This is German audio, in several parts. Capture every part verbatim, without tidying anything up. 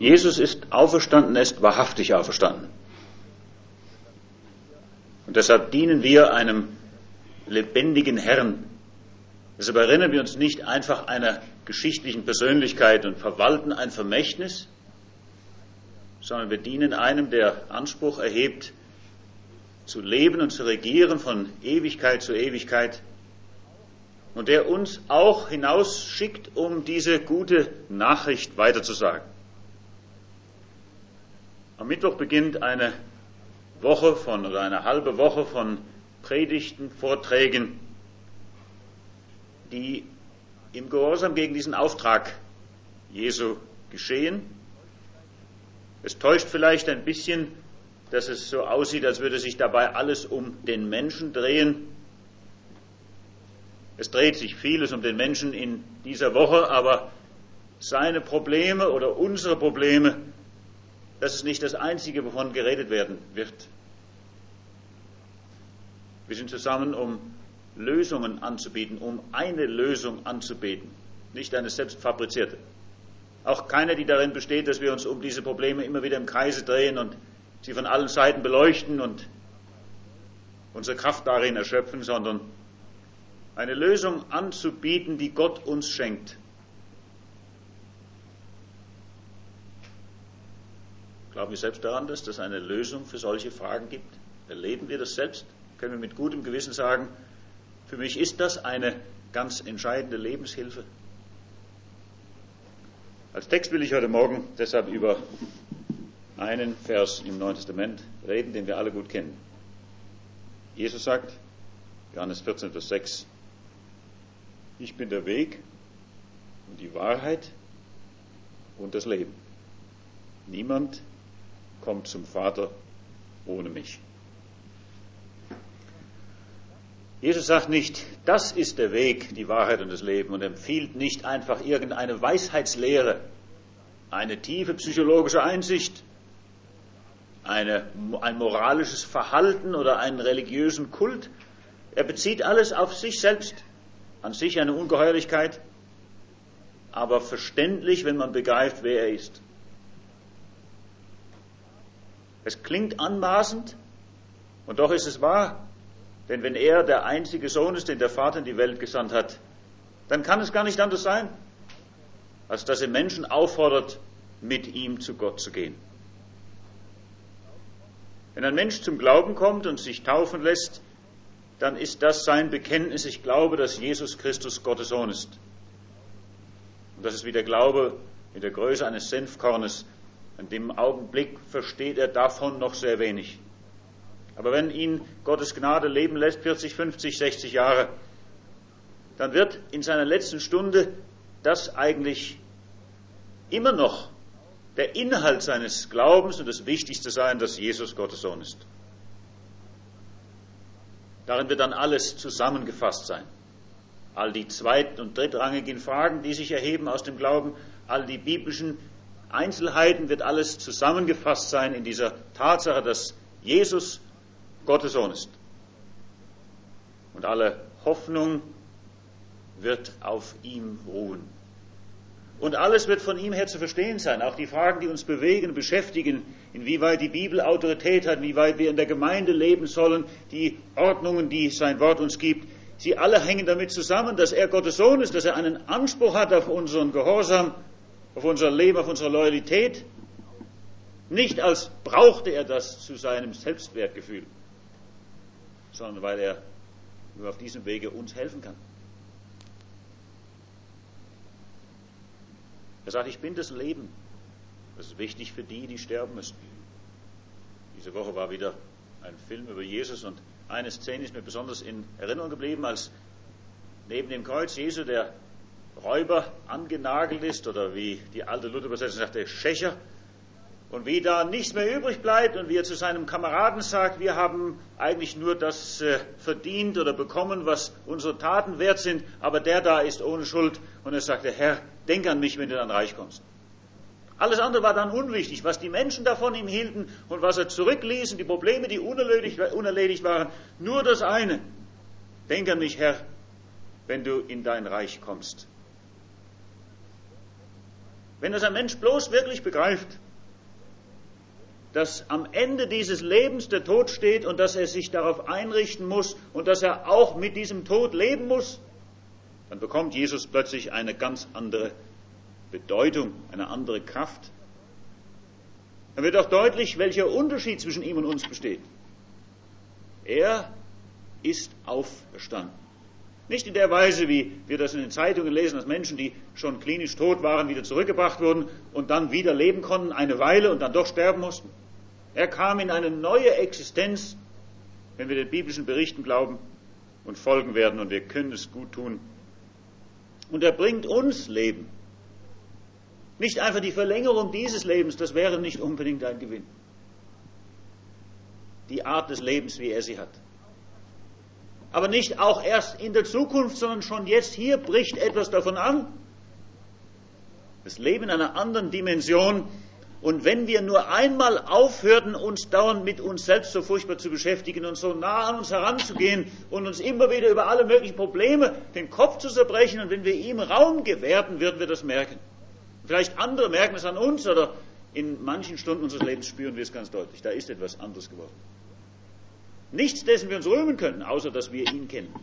Jesus ist auferstanden, er ist wahrhaftig auferstanden. Und deshalb dienen wir einem lebendigen Herrn. Deshalb erinnern wir uns nicht einfach einer geschichtlichen Persönlichkeit und verwalten ein Vermächtnis, sondern wir dienen einem, der Anspruch erhebt, zu leben und zu regieren von Ewigkeit zu Ewigkeit und der uns auch hinausschickt, um diese gute Nachricht weiterzusagen. Am Mittwoch beginnt eine Woche von, oder eine halbe Woche von Predigten, Vorträgen, die im Gehorsam gegen diesen Auftrag Jesu geschehen. Es täuscht vielleicht ein bisschen, dass es so aussieht, als würde sich dabei alles um den Menschen drehen. Es dreht sich vieles um den Menschen in dieser Woche, aber seine Probleme oder unsere Probleme, das ist nicht das Einzige, wovon geredet werden wird. Wir sind zusammen, um Lösungen anzubieten, um eine Lösung anzubieten, nicht eine selbstfabrizierte. Auch keine, die darin besteht, dass wir uns um diese Probleme immer wieder im Kreise drehen und sie von allen Seiten beleuchten und unsere Kraft darin erschöpfen, sondern eine Lösung anzubieten, die Gott uns schenkt. Glauben wir selbst daran, dass es eine Lösung für solche Fragen gibt? Erleben wir das selbst? Können wir mit gutem Gewissen sagen, für mich ist das eine ganz entscheidende Lebenshilfe? Als Text will ich heute Morgen deshalb über einen Vers im Neuen Testament reden, den wir alle gut kennen. Jesus sagt, Johannes vierzehn, Vers sechs, ich bin der Weg und die Wahrheit und das Leben. Niemand kommt zum Vater ohne mich. Jesus sagt nicht, das ist der Weg, die Wahrheit und das Leben und empfiehlt nicht einfach irgendeine Weisheitslehre, eine tiefe psychologische Einsicht, eine, ein moralisches Verhalten oder einen religiösen Kult. Er bezieht alles auf sich selbst, an sich eine Ungeheuerlichkeit, aber verständlich, wenn man begreift, wer er ist. Es klingt anmaßend und doch ist es wahr. Denn wenn er der einzige Sohn ist, den der Vater in die Welt gesandt hat, dann kann es gar nicht anders sein, als dass er Menschen auffordert, mit ihm zu Gott zu gehen. Wenn ein Mensch zum Glauben kommt und sich taufen lässt, dann ist das sein Bekenntnis, ich glaube, dass Jesus Christus Gottes Sohn ist. Und das ist wie der Glaube mit der Größe eines Senfkornes. In dem Augenblick versteht er davon noch sehr wenig. Aber wenn ihn Gottes Gnade leben lässt, vierzig, fünfzig, sechzig Jahre, dann wird in seiner letzten Stunde das eigentlich immer noch der Inhalt seines Glaubens und das Wichtigste sein, dass Jesus Gottes Sohn ist. Darin wird dann alles zusammengefasst sein. All die zweit- und drittrangigen Fragen, die sich erheben aus dem Glauben, all die biblischen Einzelheiten, wird alles zusammengefasst sein in dieser Tatsache, dass Jesus Gottes Sohn ist. Und alle Hoffnung wird auf ihm ruhen. Und alles wird von ihm her zu verstehen sein. Auch die Fragen, die uns bewegen und beschäftigen, inwieweit die Bibel Autorität hat, inwieweit wir in der Gemeinde leben sollen, die Ordnungen, die sein Wort uns gibt, sie alle hängen damit zusammen, dass er Gottes Sohn ist, dass er einen Anspruch hat auf unseren Gehorsam, auf unser Leben, auf unsere Loyalität. Nicht als brauchte er das zu seinem Selbstwertgefühl, sondern weil er nur auf diesem Wege uns helfen kann. Er sagt, ich bin das Leben. Das ist wichtig für die, die sterben müssen. Diese Woche war wieder ein Film über Jesus und eine Szene ist mir besonders in Erinnerung geblieben, als neben dem Kreuz Jesu der Räuber angenagelt ist, oder wie die alte Luther-Übersetzung sagt, der Schächer. Und wie da nichts mehr übrig bleibt und wie er zu seinem Kameraden sagt, wir haben eigentlich nur das äh, verdient oder bekommen, was unsere Taten wert sind, aber der da ist ohne Schuld. Und er sagte, Herr, denk an mich, wenn du dann reich kommst. Alles andere war dann unwichtig, was die Menschen davon ihm hielten und was er zurückließ, die Probleme, die unerledigt, unerledigt waren. Nur das eine, denk an mich, Herr, wenn du in dein Reich kommst. Wenn das ein Mensch bloß wirklich begreift, dass am Ende dieses Lebens der Tod steht und dass er sich darauf einrichten muss und dass er auch mit diesem Tod leben muss, dann bekommt Jesus plötzlich eine ganz andere Bedeutung, eine andere Kraft. Dann wird auch deutlich, welcher Unterschied zwischen ihm und uns besteht. Er ist auferstanden. Nicht in der Weise, wie wir das in den Zeitungen lesen, dass Menschen, die schon klinisch tot waren, wieder zurückgebracht wurden und dann wieder leben konnten, eine Weile und dann doch sterben mussten. Er kam in eine neue Existenz, wenn wir den biblischen Berichten glauben und folgen werden, und wir können es gut tun. Und er bringt uns Leben. Nicht einfach die Verlängerung dieses Lebens, das wäre nicht unbedingt ein Gewinn. Die Art des Lebens, wie er sie hat. Aber nicht auch erst in der Zukunft, sondern schon jetzt hier bricht etwas davon an. Das Leben in einer anderen Dimension. Und wenn wir nur einmal aufhörten, uns dauernd mit uns selbst so furchtbar zu beschäftigen und so nah an uns heranzugehen und uns immer wieder über alle möglichen Probleme den Kopf zu zerbrechen, und wenn wir ihm Raum gewährten, würden wir das merken. Vielleicht andere merken es an uns, oder in manchen Stunden unseres Lebens spüren wir es ganz deutlich. Da ist etwas anderes geworden. Nichts, dessen wir uns rühmen können, außer dass wir ihn kennen.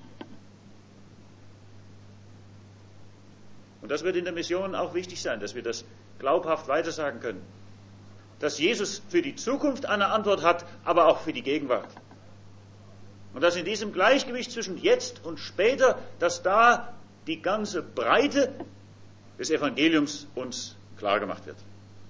Und das wird in der Mission auch wichtig sein, dass wir das glaubhaft weitersagen können. Dass Jesus für die Zukunft eine Antwort hat, aber auch für die Gegenwart. Und dass in diesem Gleichgewicht zwischen jetzt und später, dass da die ganze Breite des Evangeliums uns klar gemacht wird.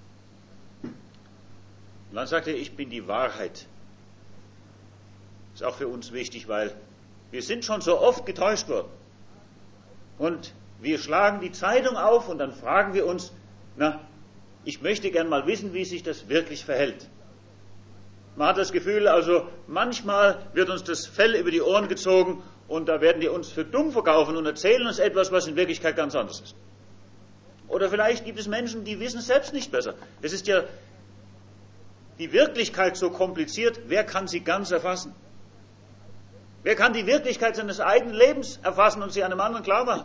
Und dann sagt er, ich bin die Wahrheit. Das ist auch für uns wichtig, weil wir sind schon so oft getäuscht worden. Und wir schlagen die Zeitung auf und dann fragen wir uns, na, ich möchte gern mal wissen, wie sich das wirklich verhält. Man hat das Gefühl, also manchmal wird uns das Fell über die Ohren gezogen und da werden die uns für dumm verkaufen und erzählen uns etwas, was in Wirklichkeit ganz anders ist. Oder vielleicht gibt es Menschen, die wissen es selbst nicht besser. Es ist ja die Wirklichkeit so kompliziert, wer kann sie ganz erfassen? Wer kann die Wirklichkeit seines eigenen Lebens erfassen und sie einem anderen klar machen?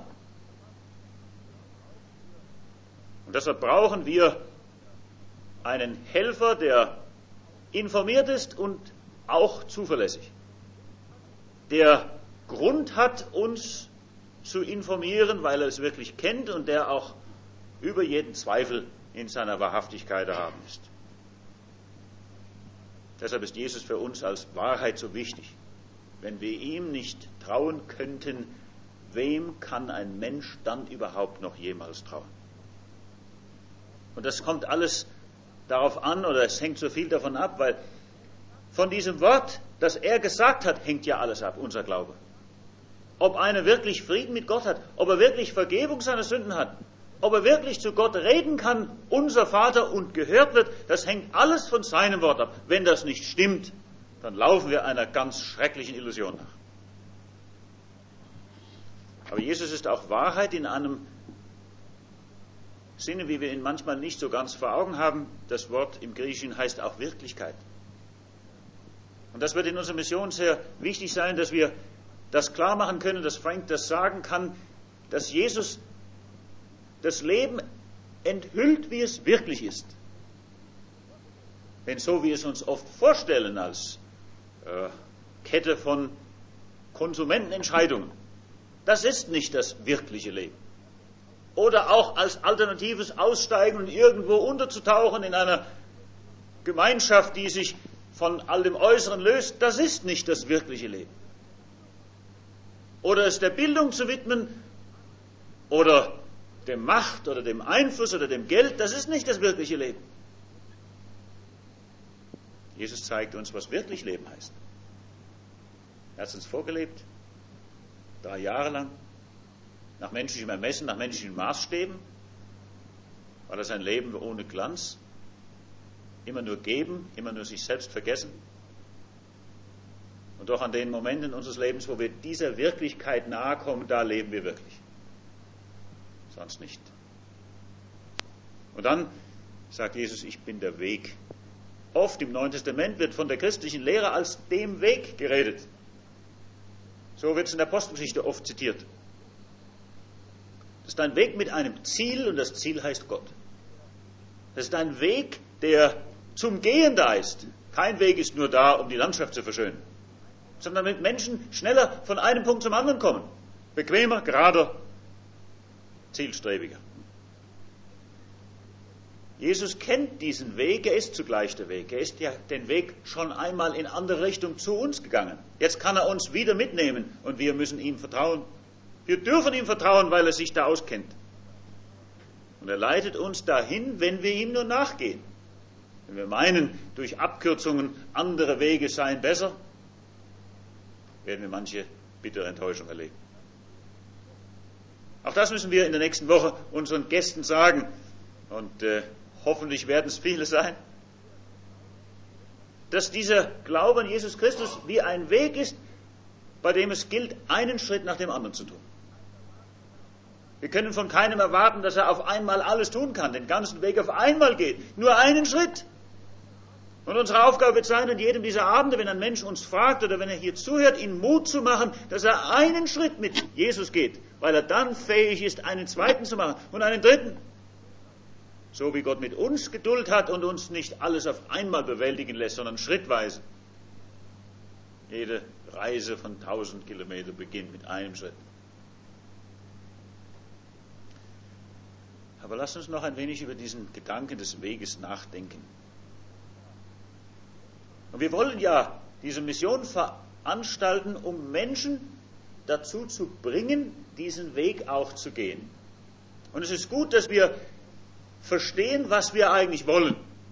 Und deshalb brauchen wir einen Helfer, der informiert ist und auch zuverlässig. Der Grund hat, uns zu informieren, weil er es wirklich kennt und der auch über jeden Zweifel in seiner Wahrhaftigkeit erhaben ist. Deshalb ist Jesus für uns als Wahrheit so wichtig. Wenn wir ihm nicht trauen könnten, wem kann ein Mensch dann überhaupt noch jemals trauen? Und das kommt alles darauf an, oder es hängt so viel davon ab, weil von diesem Wort, das er gesagt hat, hängt ja alles ab, unser Glaube. Ob einer wirklich Frieden mit Gott hat, ob er wirklich Vergebung seiner Sünden hat, ob er wirklich zu Gott reden kann, unser Vater, und gehört wird, das hängt alles von seinem Wort ab. Wenn das nicht stimmt, dann laufen wir einer ganz schrecklichen Illusion nach. Aber Jesus ist auch Wahrheit in einem Sinne, wie wir ihn manchmal nicht so ganz vor Augen haben. Das Wort im Griechischen heißt auch Wirklichkeit. Und das wird in unserer Mission sehr wichtig sein, dass wir das klar machen können, dass Frank das sagen kann, dass Jesus das Leben enthüllt, wie es wirklich ist. Denn so wie es uns oft vorstellen als äh, Kette von Konsumentenentscheidungen, das ist nicht das wirkliche Leben. Oder auch als alternatives Aussteigen und irgendwo unterzutauchen in einer Gemeinschaft, die sich von all dem Äußeren löst, das ist nicht das wirkliche Leben. Oder es der Bildung zu widmen oder der Macht oder dem Einfluss oder dem Geld, das ist nicht das wirkliche Leben. Jesus zeigt uns, was wirklich Leben heißt. Er hat es uns vorgelebt, drei Jahre lang. Nach menschlichem Ermessen, nach menschlichen Maßstäben, war das ein Leben ohne Glanz, immer nur geben, immer nur sich selbst vergessen. Und doch an den Momenten unseres Lebens, wo wir dieser Wirklichkeit nahe kommen, da leben wir wirklich. Sonst nicht. Und dann sagt Jesus, ich bin der Weg. Oft im Neuen Testament wird von der christlichen Lehre als dem Weg geredet. So wird es in der Apostelgeschichte oft zitiert. Das ist ein Weg mit einem Ziel und das Ziel heißt Gott. Das ist ein Weg, der zum Gehen da ist. Kein Weg ist nur da, um die Landschaft zu verschönen, sondern damit Menschen schneller von einem Punkt zum anderen kommen. Bequemer, gerader, zielstrebiger. Jesus kennt diesen Weg, er ist zugleich der Weg. Er ist ja den Weg schon einmal in andere Richtung zu uns gegangen. Jetzt kann er uns wieder mitnehmen und wir müssen ihm vertrauen. Wir dürfen ihm vertrauen, weil er sich da auskennt. Und er leitet uns dahin, wenn wir ihm nur nachgehen. Wenn wir meinen, durch Abkürzungen andere Wege seien besser, werden wir manche bittere Enttäuschung erleben. Auch das müssen wir in der nächsten Woche unseren Gästen sagen. Und äh, hoffentlich werden es viele sein. Dass dieser Glaube an Jesus Christus wie ein Weg ist, bei dem es gilt, einen Schritt nach dem anderen zu tun. Wir können von keinem erwarten, dass er auf einmal alles tun kann, den ganzen Weg auf einmal geht. Nur einen Schritt. Und unsere Aufgabe wird sein, an jedem dieser Abende, wenn ein Mensch uns fragt oder wenn er hier zuhört, ihn Mut zu machen, dass er einen Schritt mit Jesus geht, weil er dann fähig ist, einen zweiten zu machen und einen dritten. So wie Gott mit uns Geduld hat und uns nicht alles auf einmal bewältigen lässt, sondern schrittweise. Jede Reise von tausend Kilometern beginnt mit einem Schritt. Aber lasst uns noch ein wenig über diesen Gedanken des Weges nachdenken. Und wir wollen ja diese Mission veranstalten, um Menschen dazu zu bringen, diesen Weg auch zu gehen. Und es ist gut, dass wir verstehen, was wir eigentlich wollen.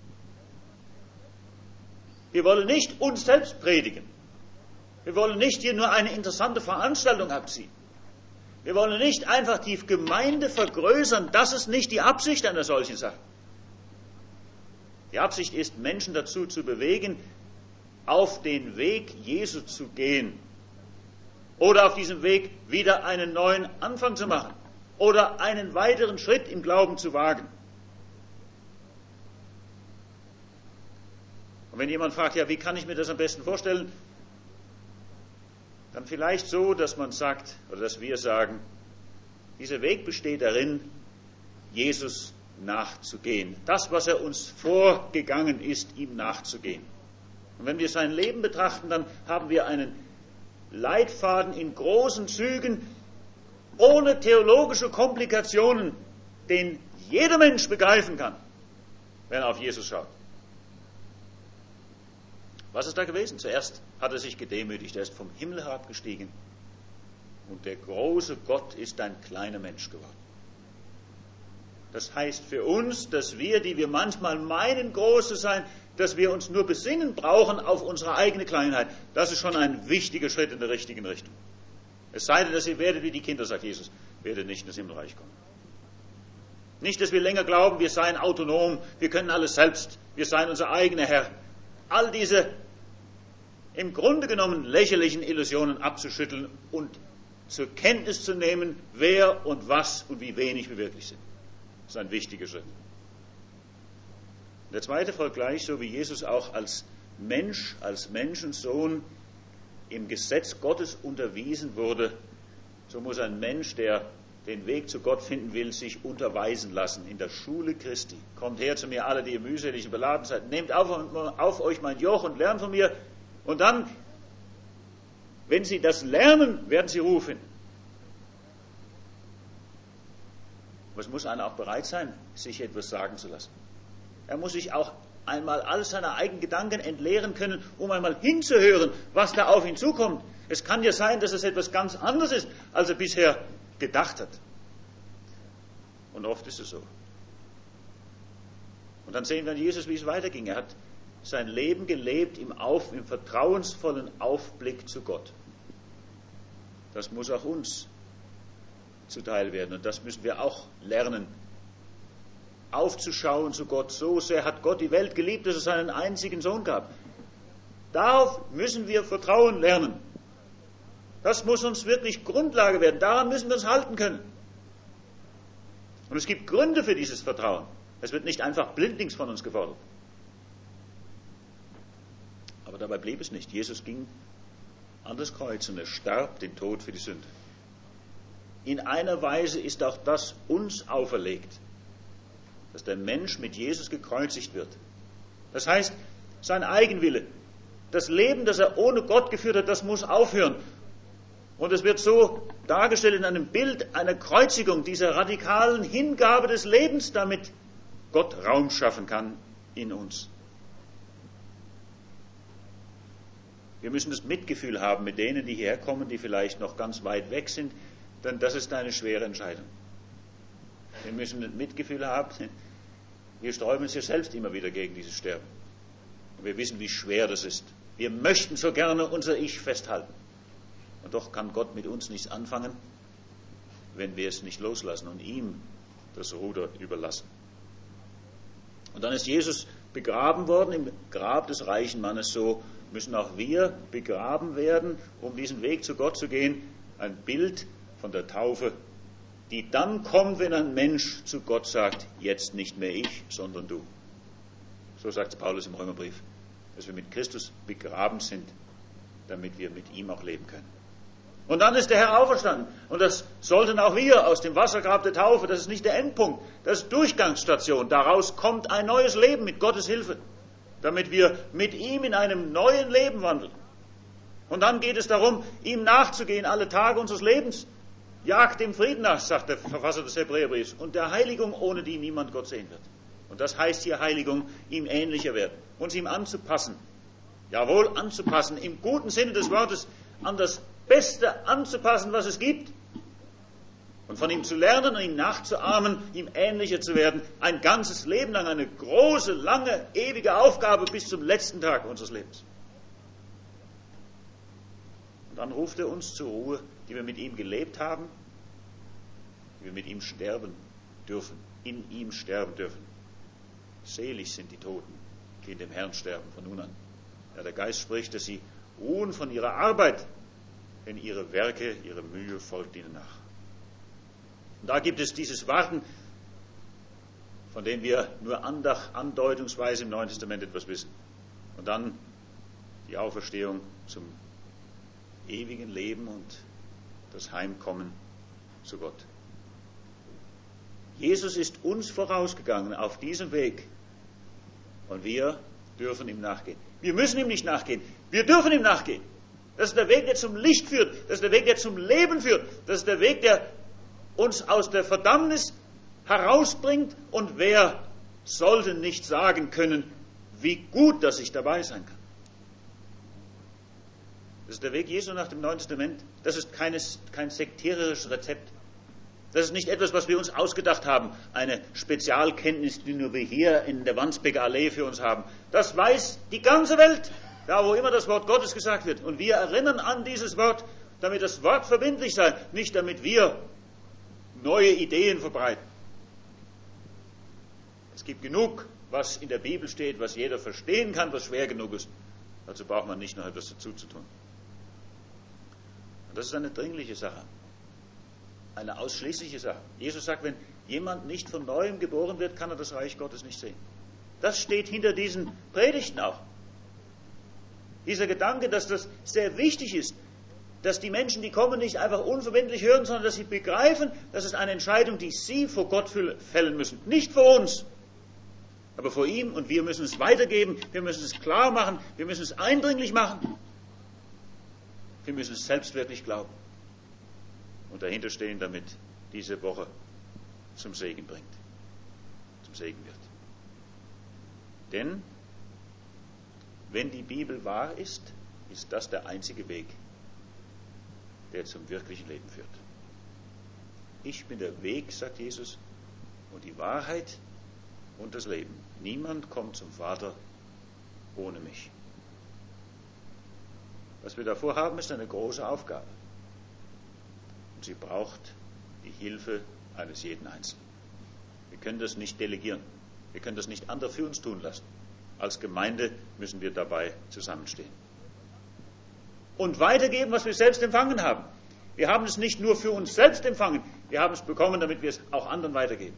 Wir wollen nicht uns selbst predigen. Wir wollen nicht hier nur eine interessante Veranstaltung abziehen. Wir wollen nicht einfach die Gemeinde vergrößern. Das ist nicht die Absicht einer solchen Sache. Die Absicht ist, Menschen dazu zu bewegen, auf den Weg Jesu zu gehen. Oder auf diesem Weg wieder einen neuen Anfang zu machen. Oder einen weiteren Schritt im Glauben zu wagen. Und wenn jemand fragt, ja, wie kann ich mir das am besten vorstellen? Dann vielleicht so, dass man sagt, oder dass wir sagen, dieser Weg besteht darin, Jesus nachzugehen. Das, was er uns vorgegangen ist, ihm nachzugehen. Und wenn wir sein Leben betrachten, dann haben wir einen Leitfaden in großen Zügen, ohne theologische Komplikationen, den jeder Mensch begreifen kann, wenn er auf Jesus schaut. Was ist da gewesen? Zuerst hat er sich gedemütigt, er ist vom Himmel herabgestiegen und der große Gott ist ein kleiner Mensch geworden. Das heißt für uns, dass wir, die wir manchmal meinen, groß zu sein, dass wir uns nur besinnen brauchen auf unsere eigene Kleinheit. Das ist schon ein wichtiger Schritt in der richtigen Richtung. Es sei denn, dass ihr werdet wie die Kinder, sagt Jesus, werdet nicht in das Himmelreich kommen. Nicht, dass wir länger glauben, wir seien autonom, wir können alles selbst, wir seien unser eigener Herr. All diese im Grunde genommen lächerlichen Illusionen abzuschütteln und zur Kenntnis zu nehmen, wer und was und wie wenig wir wirklich sind. Das ist ein wichtiger Schritt. Der zweite folgt gleich, so wie Jesus auch als Mensch, als Menschensohn im Gesetz Gottes unterwiesen wurde, so muss ein Mensch, der den Weg zu Gott finden will, sich unterweisen lassen in der Schule Christi. Kommt her zu mir alle, die ihr mühselig und beladen seid. Nehmt auf, auf euch mein Joch und lernt von mir. Und dann, wenn sie das lernen, werden sie Ruhe finden. Aber es muss einer auch bereit sein, sich etwas sagen zu lassen. Er muss sich auch einmal all seiner eigenen Gedanken entleeren können, um einmal hinzuhören, was da auf ihn zukommt. Es kann ja sein, dass es etwas ganz anderes ist, als er bisher gedacht hat. Und oft ist es so. Und dann sehen wir an Jesus, wie es weiterging. Er hat sein Leben gelebt im, Auf, im vertrauensvollen Aufblick zu Gott. Das muss auch uns zuteil werden. Und das müssen wir auch lernen. Aufzuschauen zu Gott. So sehr hat Gott die Welt geliebt, dass es seinen einzigen Sohn gab. Darauf müssen wir vertrauen lernen. Das muss uns wirklich Grundlage werden. Daran müssen wir uns halten können. Und es gibt Gründe für dieses Vertrauen. Es wird nicht einfach blindlings von uns gefordert. Aber dabei blieb es nicht. Jesus ging an das Kreuz und er starb den Tod für die Sünde. In einer Weise ist auch das uns auferlegt. dass der Mensch mit Jesus gekreuzigt wird. Das heißt, sein Eigenwille, das Leben, das er ohne Gott geführt hat, das muss aufhören. Und es wird so dargestellt in einem Bild einer Kreuzigung, dieser radikalen Hingabe des Lebens, damit Gott Raum schaffen kann in uns. Wir müssen das Mitgefühl haben mit denen, die hierher kommen, die vielleicht noch ganz weit weg sind, denn das ist eine schwere Entscheidung. Wir müssen das Mitgefühl haben. Wir sträuben uns ja selbst immer wieder gegen dieses Sterben. Und wir wissen, wie schwer das ist. Wir möchten so gerne unser Ich festhalten. Und doch kann Gott mit uns nichts anfangen, wenn wir es nicht loslassen und ihm das Ruder überlassen. Und dann ist Jesus begraben worden im Grab des reichen Mannes. So müssen auch wir begraben werden, um diesen Weg zu Gott zu gehen. Ein Bild von der Taufe, die dann kommt, wenn ein Mensch zu Gott sagt, jetzt nicht mehr ich, sondern du. So sagt Paulus im Römerbrief, dass wir mit Christus begraben sind, damit wir mit ihm auch leben können. Und dann ist der Herr auferstanden. Und das sollten auch wir aus dem Wassergrab der Taufe, das ist nicht der Endpunkt, das ist Durchgangsstation. Daraus kommt ein neues Leben mit Gottes Hilfe, damit wir mit ihm in einem neuen Leben wandeln. Und dann geht es darum, ihm nachzugehen alle Tage unseres Lebens. Jagt dem Frieden nach, sagt der Verfasser des Hebräerbriefs, und der Heiligung, ohne die niemand Gott sehen wird. Und das heißt hier Heiligung, ihm ähnlicher werden, uns ihm anzupassen. Jawohl, anzupassen, im guten Sinne des Wortes, an das Beste anzupassen, was es gibt. Und von ihm zu lernen und ihm nachzuahmen, ihm ähnlicher zu werden, ein ganzes Leben lang, eine große, lange, ewige Aufgabe bis zum letzten Tag unseres Lebens. Und dann ruft er uns zur Ruhe, die wir mit ihm gelebt haben, die wir mit ihm sterben dürfen, in ihm sterben dürfen. Selig sind die Toten, die in dem Herrn sterben von nun an. Ja, der Geist spricht, dass sie ruhen von ihrer Arbeit, denn ihre Werke, ihre Mühe folgt ihnen nach. Und da gibt es dieses Warten, von dem wir nur andach, andeutungsweise im Neuen Testament etwas wissen. Und dann die Auferstehung zum ewigen Leben und das Heimkommen zu Gott. Jesus ist uns vorausgegangen auf diesem Weg und wir dürfen ihm nachgehen. Wir müssen ihm nicht nachgehen, wir dürfen ihm nachgehen. Das ist der Weg, der zum Licht führt, das ist der Weg, der zum Leben führt, das ist der Weg, der uns aus der Verdammnis herausbringt, und wer sollte nicht sagen können, wie gut, dass ich dabei sein kann. Das ist der Weg Jesu nach dem Neuen Testament. Das ist keines, kein sektierisches Rezept. Das ist nicht etwas, was wir uns ausgedacht haben, eine Spezialkenntnis, die nur wir hier in der Wandsbeker Allee für uns haben. Das weiß die ganze Welt, da wo immer das Wort Gottes gesagt wird. Und wir erinnern an dieses Wort, damit das Wort verbindlich sei, nicht damit wir neue Ideen verbreiten. Es gibt genug, was in der Bibel steht, was jeder verstehen kann, was schwer genug ist. Dazu braucht man nicht noch etwas dazu zu tun. Und das ist eine dringliche Sache, eine ausschließliche Sache. Jesus sagt, wenn jemand nicht von Neuem geboren wird, kann er das Reich Gottes nicht sehen. Das steht hinter diesen Predigten auch. Dieser Gedanke, dass das sehr wichtig ist, dass die Menschen, die kommen, nicht einfach unverbindlich hören, sondern dass sie begreifen, das ist eine Entscheidung, die sie vor Gott fällen müssen. Nicht vor uns, aber vor ihm, und wir müssen es weitergeben, wir müssen es klar machen, wir müssen es eindringlich machen. Wir müssen es selbst wirklich glauben und dahinter stehen, damit diese Woche zum Segen bringt, zum Segen wird. Denn wenn die Bibel wahr ist, ist das der einzige Weg, der zum wirklichen Leben führt. Ich bin der Weg, sagt Jesus, und die Wahrheit und das Leben. Niemand kommt zum Vater ohne mich. Was wir davor haben, ist eine große Aufgabe. Und sie braucht die Hilfe eines jeden Einzelnen. Wir können das nicht delegieren. Wir können das nicht andere für uns tun lassen. Als Gemeinde müssen wir dabei zusammenstehen. Und weitergeben, was wir selbst empfangen haben. Wir haben es nicht nur für uns selbst empfangen, wir haben es bekommen, damit wir es auch anderen weitergeben.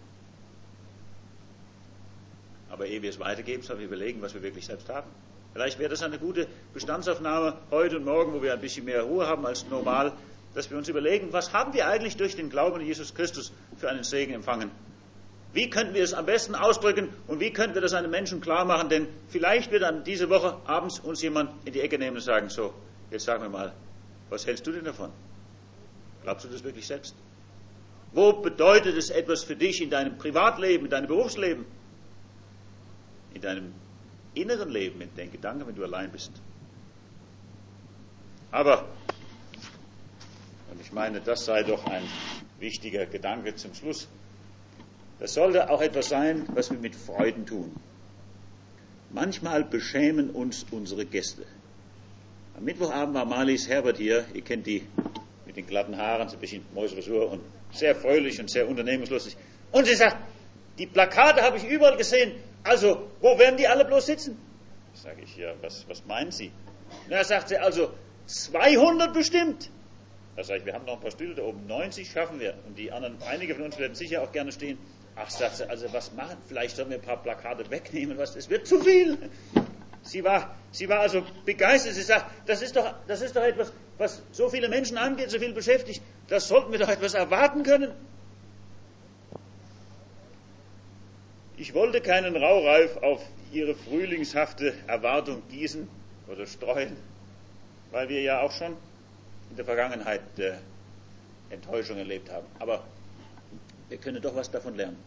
Aber ehe wir es weitergeben, sollen wir überlegen, was wir wirklich selbst haben. Vielleicht wäre das eine gute Bestandsaufnahme heute und morgen, wo wir ein bisschen mehr Ruhe haben als normal, dass wir uns überlegen, was haben wir eigentlich durch den Glauben an Jesus Christus für einen Segen empfangen? Wie könnten wir es am besten ausdrücken und wie könnten wir das einem Menschen klar machen? Denn vielleicht wird dann diese Woche abends uns jemand in die Ecke nehmen und sagen, so, jetzt sag mir mal, was hältst du denn davon? Glaubst du das wirklich selbst? Wo bedeutet es etwas für dich in deinem Privatleben, in deinem Berufsleben, in deinem inneren Leben, in den Gedanken, wenn du allein bist? Aber, und ich meine, das sei doch ein wichtiger Gedanke zum Schluss, das sollte auch etwas sein, was wir mit Freuden tun. Manchmal beschämen uns unsere Gäste. Am Mittwochabend war Marlies Herbert hier, ihr kennt die mit den glatten Haaren, so ein bisschen Mäusefrisur und sehr fröhlich und sehr unternehmungslustig. Und sie sagt, die Plakate habe ich überall gesehen, also wo werden die alle bloß sitzen? Sage ich, ja, was, was meinen Sie? Na, sagt sie, also zweihundert bestimmt. Da sage ich, wir haben noch ein paar Stühle da oben, neunzig schaffen wir. Und die anderen, einige von uns werden sicher auch gerne stehen. Ach, sagt sie, also was machen? Vielleicht sollen wir ein paar Plakate wegnehmen, was? Es wird zu viel. Sie war, sie war also begeistert. Sie sagt, das ist doch, das ist doch etwas, was so viele Menschen angeht, so viel beschäftigt. Das sollten wir doch etwas erwarten können. Ich wollte keinen Raureif auf ihre frühlingshafte Erwartung gießen oder streuen, weil wir ja auch schon in der Vergangenheit äh, Enttäuschung erlebt haben. Aber wir können doch was davon lernen.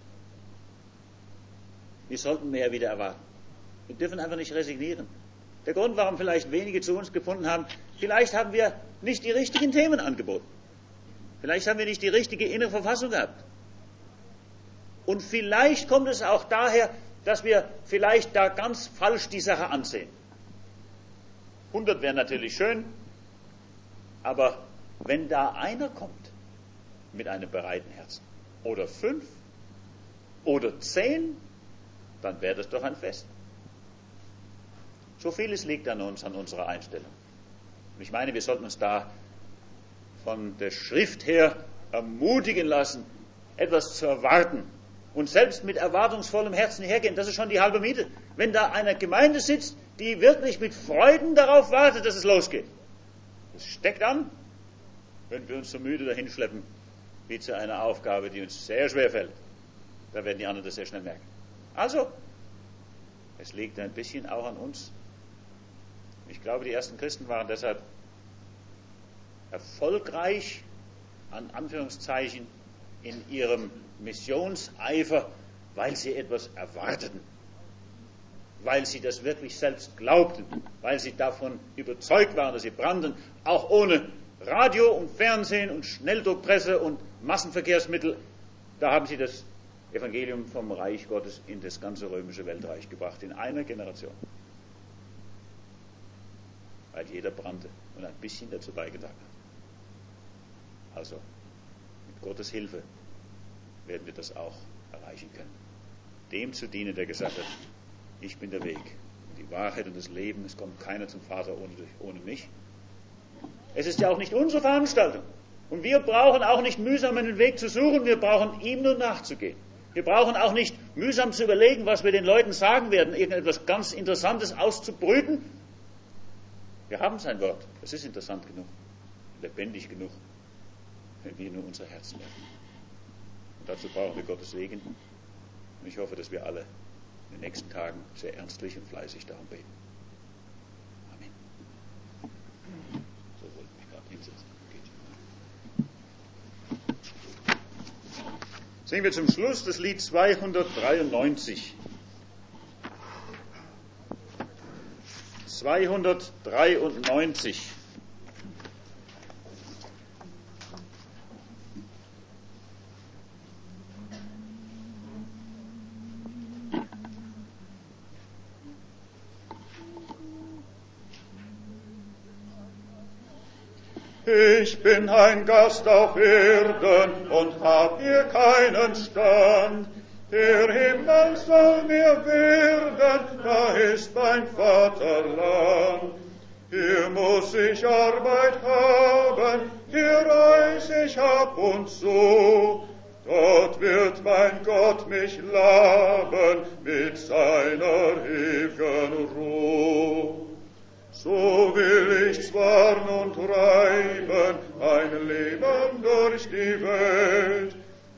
Wir sollten mehr wieder erwarten. Wir dürfen einfach nicht resignieren. Der Grund, warum vielleicht wenige zu uns gefunden haben, vielleicht haben wir nicht die richtigen Themen angeboten. Vielleicht haben wir nicht die richtige innere Verfassung gehabt. Und vielleicht kommt es auch daher, dass wir vielleicht da ganz falsch die Sache ansehen. hundert wäre natürlich schön, aber wenn da einer kommt mit einem bereiten Herzen, oder fünf, oder zehn, dann wäre das doch ein Fest. So vieles liegt an uns, an unserer Einstellung. Und ich meine, wir sollten uns da von der Schrift her ermutigen lassen, etwas zu erwarten und selbst mit erwartungsvollem Herzen hergehen. Das ist schon die halbe Miete. Wenn da eine Gemeinde sitzt, die wirklich mit Freuden darauf wartet, dass es losgeht. Das steckt an, wenn wir uns so müde dahin schleppen, wie zu einer Aufgabe, die uns sehr schwer fällt. Da werden die anderen das sehr schnell merken. Also, es liegt ein bisschen auch an uns. Ich glaube, die ersten Christen waren deshalb erfolgreich, an Anführungszeichen, in ihrem Missionseifer, weil sie etwas erwarteten, weil sie das wirklich selbst glaubten, weil sie davon überzeugt waren, dass sie brannten, auch ohne Radio und Fernsehen und Schnelldruckpresse und Massenverkehrsmittel. Da haben sie das Evangelium vom Reich Gottes in das ganze römische Weltreich gebracht, in einer Generation. Weil jeder brannte und ein bisschen dazu beigetragen hat. Also, mit Gottes Hilfe werden wir das auch erreichen können. Dem zu dienen, der gesagt hat, ich bin der Weg, die Wahrheit und das Leben, es kommt keiner zum Vater ohne, ohne mich. Es ist ja auch nicht unsere Veranstaltung. Und wir brauchen auch nicht mühsam einen Weg zu suchen, wir brauchen ihm nur nachzugehen. Wir brauchen auch nicht mühsam zu überlegen, was wir den Leuten sagen werden, irgendetwas ganz Interessantes auszubrüten. Wir haben sein Wort, es ist interessant genug, lebendig genug, wenn wir nur unser Herz öffnen. Und dazu brauchen wir Gottes Segen. Und ich hoffe, dass wir alle in den nächsten Tagen sehr ernstlich und fleißig darum beten. Amen. So wollte ich mich gerade hinsetzen. Geht. Singen wir zum Schluss das Lied zweihundertdreiundneunzig. zweihundertdreiundneunzig. Ich bin ein Gast auf Erden und hab hier keinen Stand. Der Himmel soll mir werden, da ist mein Vaterland. Hier muss ich Arbeit haben, hier reis ich ab und zu. Dort wird mein Gott mich laben mit seiner ewigen Ruhe. So will ich zwar nun treiben, ein Leben durch die Welt,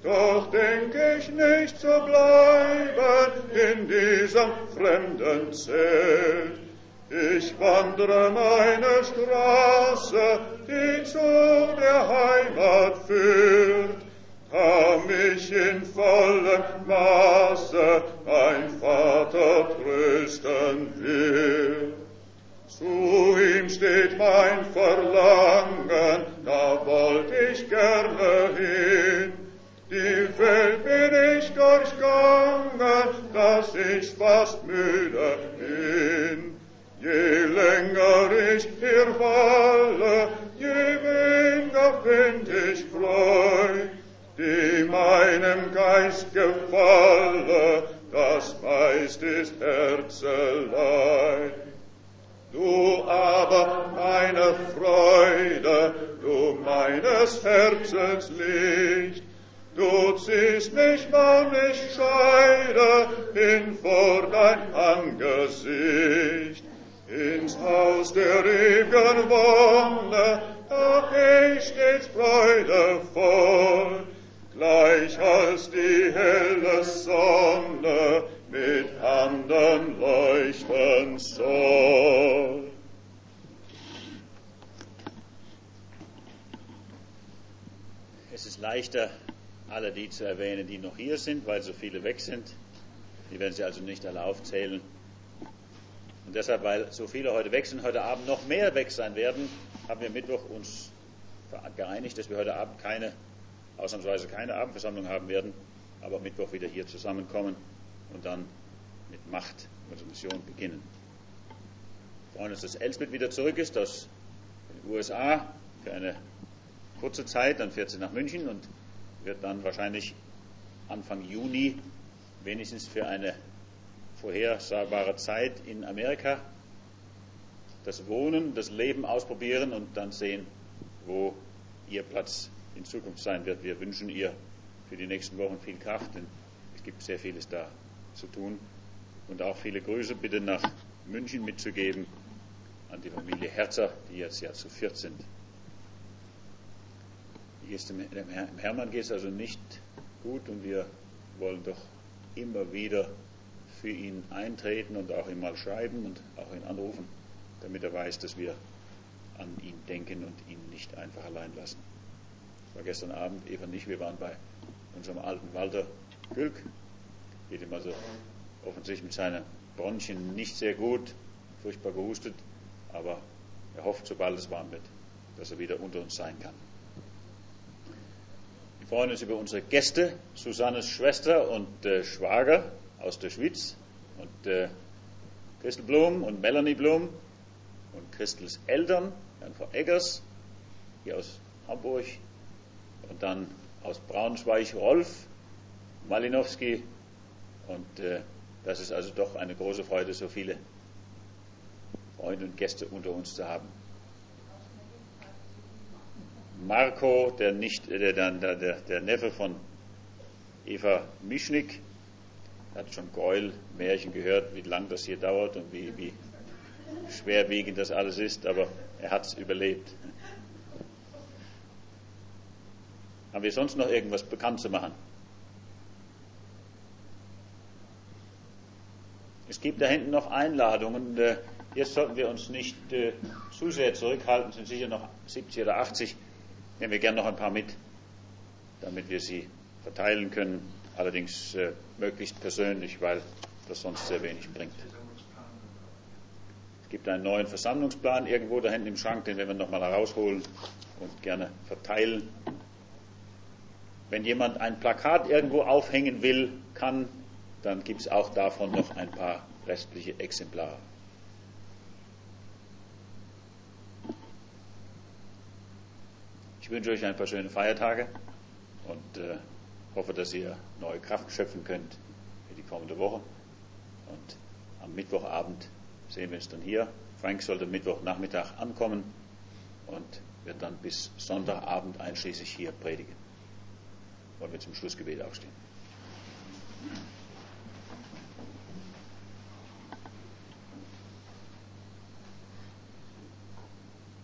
Doch denk ich nicht zu bleiben in diesem fremden Zelt. Ich wandre meine Straße, die zu der Heimat führt, da mich in vollem Maße mein Vater trösten wird. Zu ihm steht mein Verlangen, da wollt ich gerne hin. Die Welt bin ich durchgangen, dass ich fast müde bin. Je länger ich hier walle, je weniger find ich Freude, die meinem Geist gefalle, das meist ist Herzeleid. Du aber meine Freude, du meines Herzens Licht, du ziehst mich, wann ich scheide, hin vor dein Angesicht, ins Haus der ewigen Wonne, da ich stets freudevoll, gleich als die helle Sonne mit Anden leuchten soll. Es ist leichter, alle die zu erwähnen, die noch hier sind, weil so viele weg sind. Die werden Sie also nicht alle aufzählen. Und deshalb, weil so viele heute weg sind, heute Abend noch mehr weg sein werden, haben wir Mittwoch uns geeinigt, dass wir heute Abend keine, ausnahmsweise keine Abendversammlung haben werden, aber Mittwoch wieder hier zusammenkommen und dann mit Macht unsere Mission beginnen. Wir freuen uns, dass Elsbeth wieder zurück ist aus den U S A für eine kurze Zeit, dann fährt sie nach München und wird dann wahrscheinlich Anfang Juni wenigstens für eine vorhersagbare Zeit in Amerika das Wohnen, das Leben ausprobieren und dann sehen, wo ihr Platz in Zukunft sein wird. Wir wünschen ihr für die nächsten Wochen viel Kraft, denn es gibt sehr vieles da zu tun. Und auch viele Grüße bitte nach München mitzugeben an die Familie Herzer, die jetzt ja zu viert sind. Dem Hermann geht es also nicht gut und wir wollen doch immer wieder für ihn eintreten und auch ihm mal schreiben und auch ihn anrufen, damit er weiß, dass wir an ihn denken und ihn nicht einfach allein lassen. Das war gestern Abend, Eva und ich, wir waren bei unserem alten Walter Gülk, geht ihm also offensichtlich mit seinen Bronchien nicht sehr gut, furchtbar gehustet, aber er hofft, sobald es warm wird, dass er wieder unter uns sein kann. Wir freuen uns über unsere Gäste, Susannes Schwester und äh, Schwager aus der Schweiz und äh, Christel Blum und Melanie Blum und Christels Eltern, Herrn Frau Eggers, hier aus Hamburg und dann aus Braunschweig Rolf Malinowski und äh, das ist also doch eine große Freude, so viele Freunde und Gäste unter uns zu haben. Marco, der, nicht, der, der, der, der Neffe von Eva Mischnik, hat schon Gräuel-Märchen gehört, wie lang das hier dauert und wie, wie schwerwiegend das alles ist, aber er hat es überlebt. Haben wir sonst noch irgendwas bekannt zu machen? Es gibt da hinten noch Einladungen. Jetzt sollten wir uns nicht äh, zu sehr zurückhalten, es sind sicher noch siebzig oder achtzig. Nehmen wir gern noch ein paar mit, damit wir sie verteilen können. Allerdings äh, möglichst persönlich, weil das sonst sehr wenig bringt. Es gibt einen neuen Versammlungsplan irgendwo da hinten im Schrank, den werden wir nochmal herausholen und gerne verteilen. Wenn jemand ein Plakat irgendwo aufhängen will, kann, dann gibt es auch davon noch ein paar restliche Exemplare. Ich wünsche euch ein paar schöne Feiertage und äh, hoffe, dass ihr neue Kraft schöpfen könnt für die kommende Woche. Und am Mittwochabend sehen wir uns dann hier. Frank sollte Mittwochnachmittag ankommen und wird dann bis Sonntagabend einschließlich hier predigen. Wollen wir zum Schlussgebet aufstehen.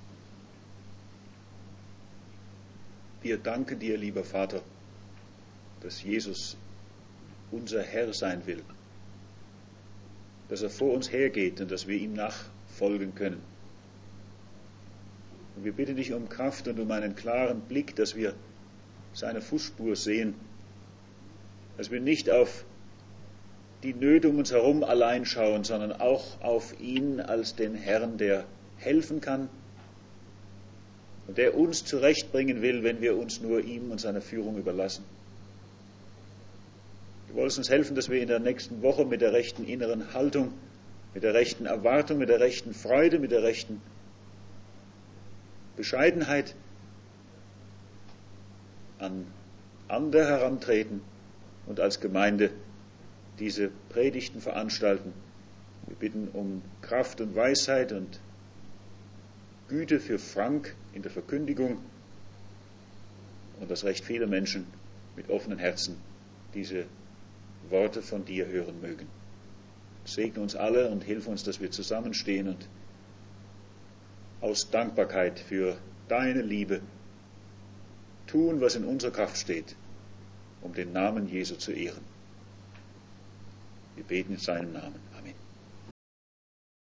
Wir danken dir, lieber Vater, dass Jesus unser Herr sein will, dass er vor uns hergeht und dass wir ihm nachfolgen können. Und wir bitten dich um Kraft und um einen klaren Blick, dass wir seine Fußspur sehen, dass wir nicht auf die Nöte um uns herum allein schauen, sondern auch auf ihn als den Herrn, der helfen kann und der uns zurechtbringen will, wenn wir uns nur ihm und seiner Führung überlassen. Du wolltest uns helfen, dass wir in der nächsten Woche mit der rechten inneren Haltung, mit der rechten Erwartung, mit der rechten Freude, mit der rechten Bescheidenheit an andere herantreten und als Gemeinde diese Predigten veranstalten. Wir bitten um Kraft und Weisheit und Güte für Frank in der Verkündigung und dass recht viele Menschen mit offenen Herzen diese Worte von dir hören mögen. Segne uns alle und hilf uns, dass wir zusammenstehen und aus Dankbarkeit für deine Liebe tun, was in unserer Kraft steht, um den Namen Jesu zu ehren. Wir beten in seinem Namen. Amen.